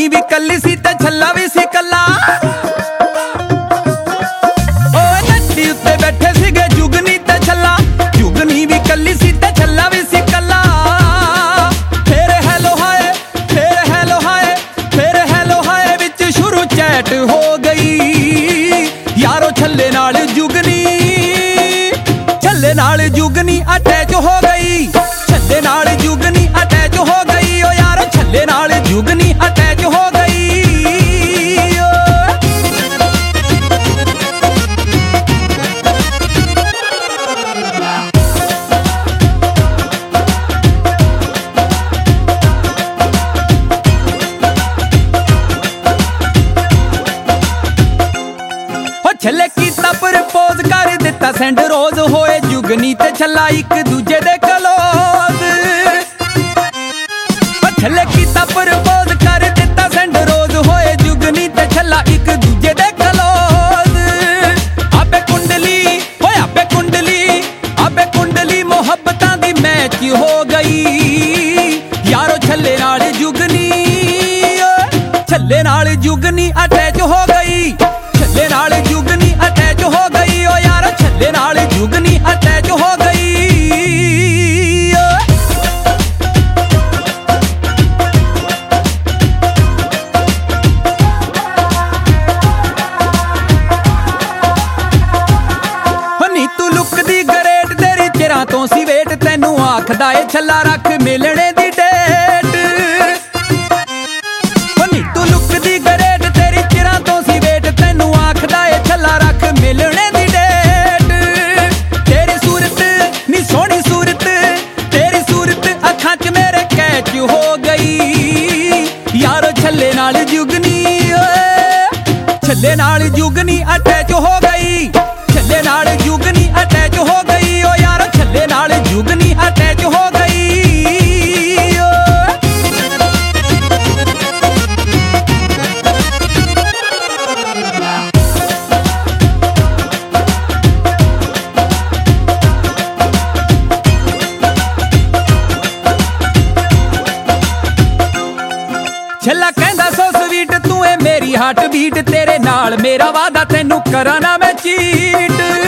ਜੁਗਨੀ ਵੀ ਕੱਲੀ ਸੀ ਤੇ ਛੱਲਾ ਵੀ ਸੀ ਕੱਲਾ। ਓਏ ਨੱਡੀ ਉੱਤੇ ਬੈਠੇ ਸੀਗੇ ਜੁਗਨੀ ਤੇ ਛੱਲਾ, ਜੁਗਨੀ ਵੀ ਕੱਲੀ ਸੀ ਤੇ ਛੱਲਾ ਵੀ ਸੀ ਕੱਲਾ। ਫੇਰ ਹੈਲੋ ਹਾਏ, ਫੇਰ ਹੈਲੋ ਹਾਏ, ਫੇਰ ਹੈਲੋ ਹਾਏ ਵਿੱਚ ਸ਼ੁਰੂ ਚੈਟ ਹੋ ਗਈ ਯਾਰੋ ਛੱਲੇ ਨਾਲ ਜੁਗਨੀ, ਛੱਲੇ ਨਾਲ ਜੁਗਨੀ ਅਟੈਚ ਹੋ ਗਈ, ਛੱਲੇ ਨਾਲ ਜੁਗਨੀ ਅਟੈਚ ਹੋ ਗਈ। ਓ ਯਾਰ ਛੱਲੇ ਨਾਲ ਜੁਗਨੀ ਅਟੈਚ ਹੋ ਗਈ। ਛੱਲੇ ਕੀਤਾ ਪ੍ਰਪੋਜ਼ ਕਰ ਦਿੱਤਾ ਸੈਂਡ ਰੋਜ਼, ਹੋਏ ਜੁਗਨੀ ਤੇ ਛੱਲਾ ਇੱਕ ਦੂਜੇ ਦੇ ਕਲੋਜ਼। ਛੱਲੇ ਕੀਤਾ ਪ੍ਰਪੋਜ਼ ਕਰ ਦਿੱਤਾ ਸੈਂਡ ਰੋਜ਼, ਹੋਏ ਜੁਗਨੀ ਤੇ ਛੱਲਾ ਇੱਕ ਦੂਜੇ ਦੇ ਕਲੋਜ਼। ਆਪੇ ਕੁੰਡਲੀ ਹੋਏ ਆਪੇ ਕੁੰਡਲੀ, ਆਪੇ ਕੁੰਡਲੀ ਮੁਹੱਬਤਾਂ ਦੀ ਮੈਚ ਹੋ ਗਈ ਯਾਰੋ ਛੱਲੇ ਨਾਲ ਜੁਗਨੀ, ਛੱਲੇ ਨਾਲ ਜੁਗਨੀ ਅਟੈਚ ਹੋ ਗਈ, ਛੱਲੇ ਨਾਲ ਜੁਗਨੀ ਅਟੈਚ ਹੋ ਗਈ। ਓ ਯਾਰ ਛੱਲੇ ਨਾਲ ਜੁਗਨੀ ਅਟੈਚ ਹੋ ਗਈ। ਨੀ ਤੂੰ ਲੁੱਕਦੀ ਗਰੇਟ, ਤੇਰੀ ਚਿਰਾਂ ਤੋਂ ਸੀ ਵੇਟ, ਤੈਨੂੰ ਆਖਦਾ ਏ ਛੱਲਾ ਰੱਖ ਮਿਲਣੇ ਦੀ ਡੇਟ। ਨੀ ਤੂੰ ਲੁੱਕਦੀ ਗਰੇਟ, ਤੇਰੀ ਚਿਰਾਂ ਤੋਂ ਸੀ ਵੇਟ, ਤੈਨੂੰ ਆਖਦਾ ਏ ਛੱਲਾ ਰੱਖ ਮਿਲਣੇ ਦੀ ਡੇਟ। ਤੇਰੀ ਸੂਰਤ ਨੀ ਸੋਹਣੀ ਸੂਰਤ, ਤੇਰੀ ਸੂਰਤ ਅੱਖਾਂ 'ਚ ਮੇਰੇ ਕੈਚ ਹੋ ਗਈ ਯਾਰੋ ਛੱਲੇ ਨਾਲ ਜੁਗਨੀ, ਛੱਲੇ ਨਾਲ ਜੁਗਨੀ ਅਟੈਚ ਹੋ ਗਈ, ਛੱਲੇ ਨਾਲ ਜੁਗਨੀ ਅਟੈਚ ਹੋ ਗਈ। ਓ ਯਾਰ ਛੱਲੇ ਨਾਲ ਜੁਗਨੀ ਅਟੈਚ ਹੋ ਗਈ। ਛੱਲਾ ਕਹਿੰਦਾ ਸੋ ਸਵੀਟ ਤੂੰ ਏ ਮੇਰੀ ਹਾਰਟ ਬੀਟ, ਤੇਰੇ ਨਾਲ ਮੇਰਾ ਵਾਦਾ ਤੈਨੂੰ ਕਰਾਂ ਨਾ ਮੈਂ ਚੀਟ।